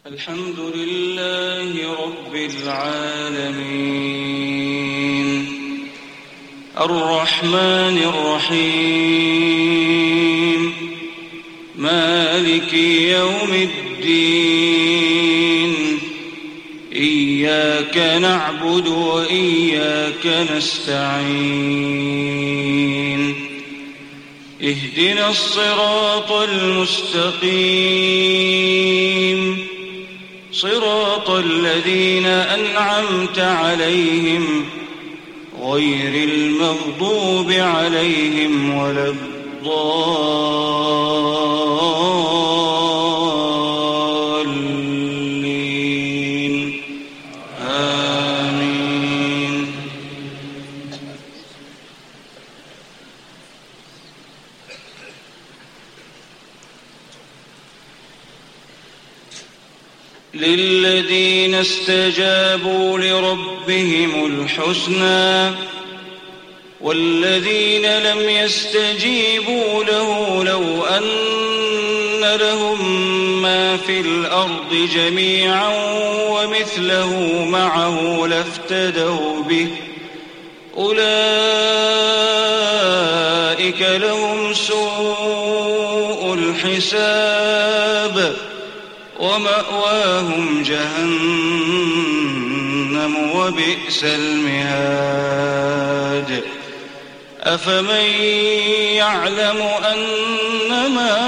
الحمد لله رب العالمين الرحمن الرحيم مالك يوم الدين إياك نعبد وإياك نستعين اهدنا الصراط المستقيم صراط الذين أنعمت عليهم غير المغضوب عليهم ولا الضالين آمين. للذين استجابوا لربهم الحسنى والذين لم يستجيبوا له لو أن لهم ما في الأرض جميعا ومثله معه لافتدوا به أولئك لهم سوء الحساب ومأواهم جهنم وبئس المهاد. أفمن يعلم أنما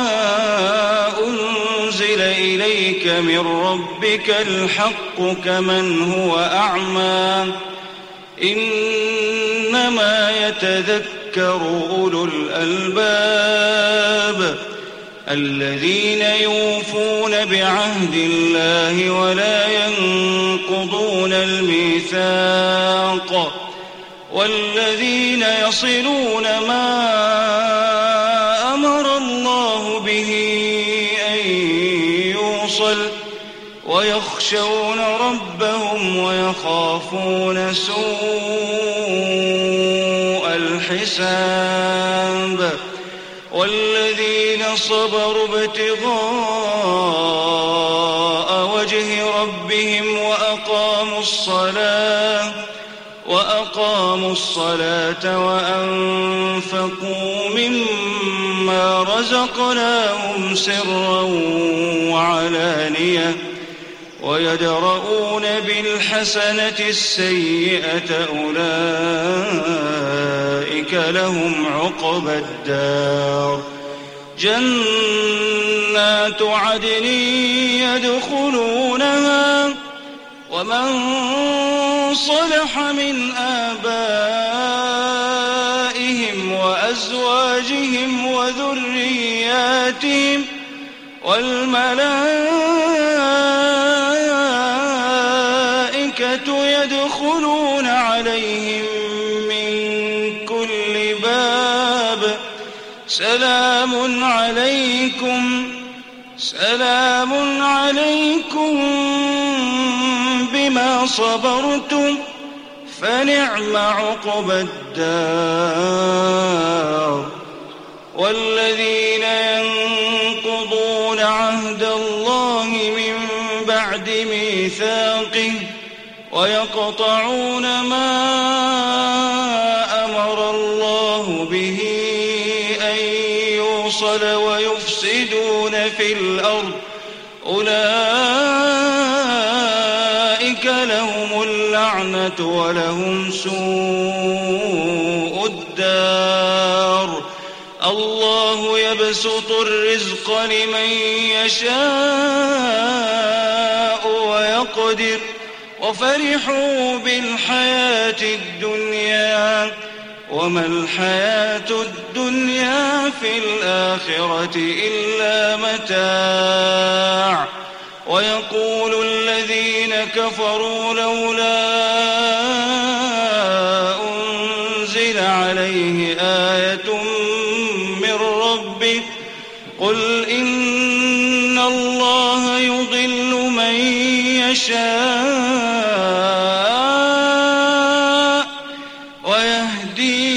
أنزل إليك من ربك الحق كمن هو أعمى إنما يتذكر أولو الألباب الذين يوفون بعهد الله ولا ينقضون الميثاق والذين يصلون ما أمر الله به أن يوصل ويخشون ربهم ويخافون سوء الحساب والذين صبروا ابتغاء وجه ربهم وأقاموا الصلاة وأنفقوا مما رزقناهم سرا وعلانية ويدرؤون بالحسنة السيئة أولئك لهم عقبى الدار جنات عدن يدخلونها ومن صلح من آبائهم وأزواجهم وذرياتهم والملائكة يدخلون عليهم من كل باب سلام عليكم بما صبرتم فنعم عقبى الدار. والذين ينقضون عهد الله من بعد ميثاقه ويقطعون ما أمر الله به أن يوصل ويفسدون في الأرض أولئك لهم اللعنة ولهم سوء الدار. الله يبسط الرزق لمن يشاء ويقدر وفرحوا بالحياة الدنيا وما الحياة الدنيا في الآخرة إلا متاع. ويقول الذين كفروا لولا أنزل عليه آية من ربه قل إن الله يضل من يشاء ويهدي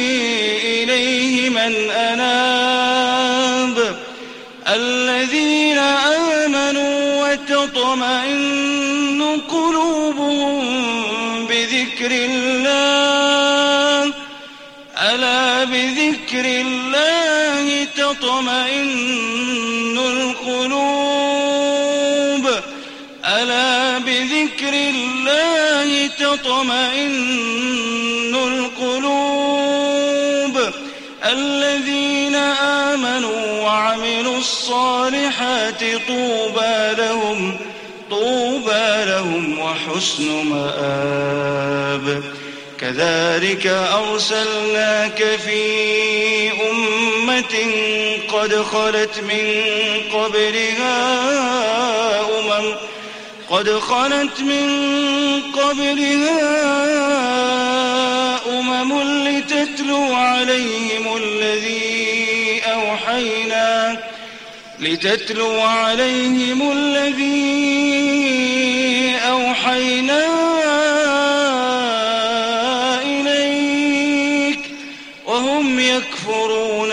إليه من أناب الذي الذين آمنوا وتطمئن قلوبهم بذكر الله ألا بذكر الله تطمئن القلوب ألا بذكر الله تطمئن القلوب الذين آمنوا وعملوا الصالحات طوبى لهم وحسن مآب كذلك أرسلناك في أمة قد خلت من قبلها أمم لتتلو عليهم الذي أوحينا إليك وهم يكفرون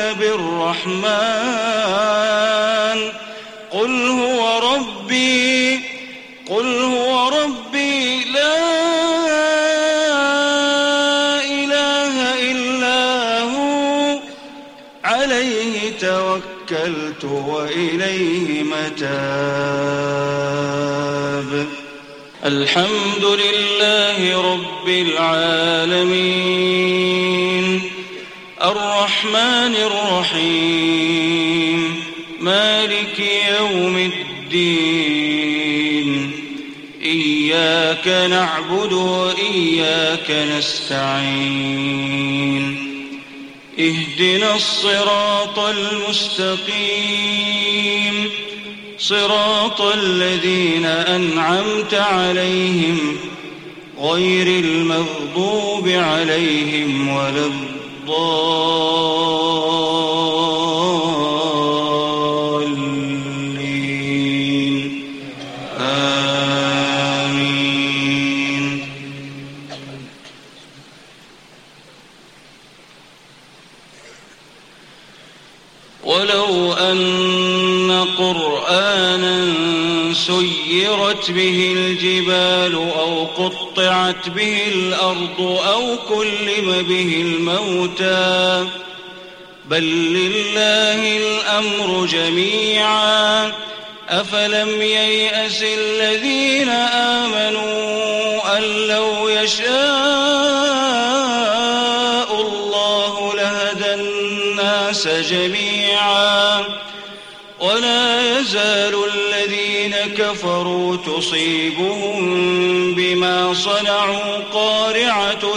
بالرحمن قل هو ربي لا إله إلا هو عليه توكلت وإليه متاب الحمد لله رب العالمين الرحمن الرحيم مالك يوم الدين إياك نعبد وإياك نستعين اهدنا الصراط المستقيم صراط الذين أنعمت عليهم غير المغضوب عليهم ولا الضالين آمين ولو أن قرآنا سيرت به الجبال أو قطعت به الأرض أو كلم به الموتى بل لله الأمر جميعا أفلم ييأس الذين آمنوا أن لو يشاء الله لهدى الناس جميعا ولا يزال الذين كفروا تصيبهم بما صنعوا قارعة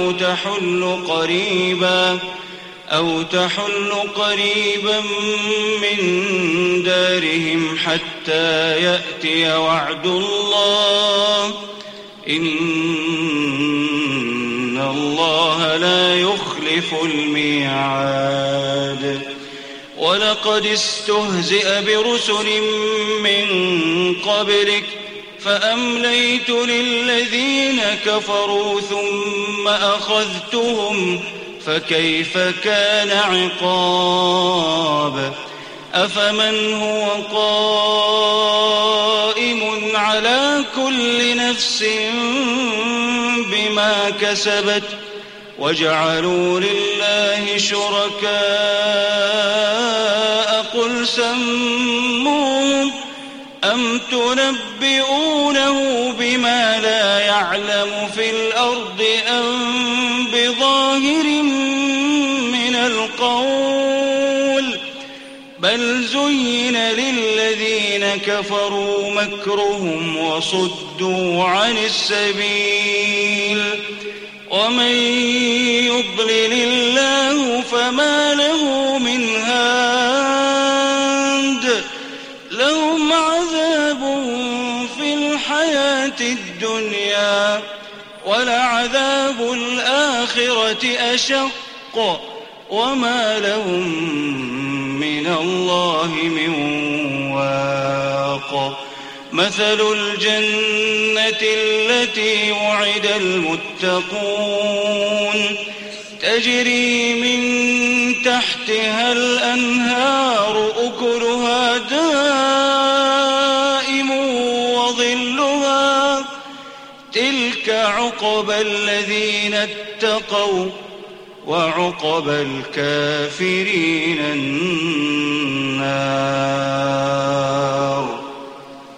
أو تحل قريبا من دارهم حتى يأتي وعد الله إن الله لا يخلف الميعاد ولقد استهزئ برسل من قبلك فأمليت للذين كفروا ثم أخذتهم فكيف كان عقاب أفمن هو قائم على كل نفس بما كسبت وجعلوا لله شركاء قل سموهم أم تنبئونه بما لا يعلم في الأرض أم بظاهر من القول بل زين للذين كفروا مكرهم وصدوا عن السبيل ومن يضلل الله فما له من هاد لهم عذاب في الحياة الدنيا ولعذاب الآخرة أشق وما لهم من الله من واق مثل الجنة التي وعد المتقون تجري من تحتها الأنهار أكلها دائم تلك عقبى الذين اتقوا وعقبى الكافرين النار.